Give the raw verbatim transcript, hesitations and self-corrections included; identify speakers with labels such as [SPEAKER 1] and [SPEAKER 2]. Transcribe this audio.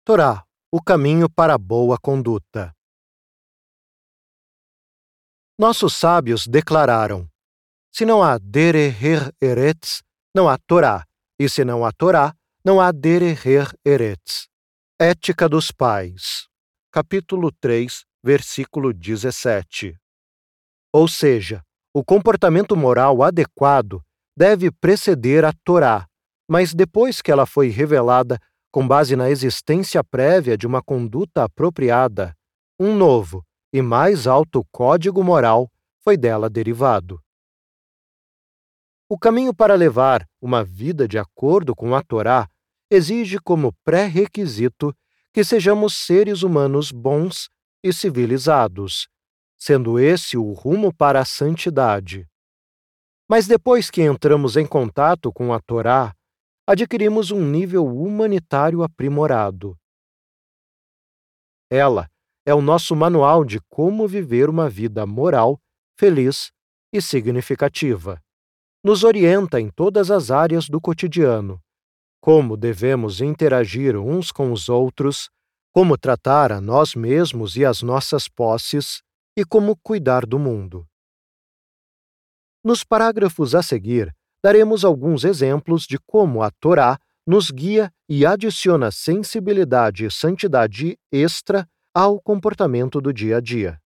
[SPEAKER 1] Torá, o caminho para a boa conduta. Nossos sábios declararam: se não há dereher eretz, não há Torá, e se não há Torá, não há dereher eretz. Ética dos Pais, capítulo três, versículo dezessete. Ou seja, o comportamento moral adequado deve preceder a Torá, mas depois que ela foi revelada com base na existência prévia de uma conduta apropriada, um novo e mais alto código moral foi dela derivado. O caminho para levar uma vida de acordo com a Torá exige como pré-requisito que sejamos seres humanos bons e civilizados, sendo esse o rumo para a santidade. Mas depois que entramos em contato com a Torá, adquirimos um nível humanitário aprimorado. Ela é o nosso manual de como viver uma vida moral, feliz e significativa. Nos orienta em todas as áreas do cotidiano, como devemos interagir uns com os outros, como tratar a nós mesmos e as nossas posses e como cuidar do mundo. Nos parágrafos a seguir, daremos alguns exemplos de como a Torá nos guia e adiciona sensibilidade e santidade extra ao comportamento do dia a dia.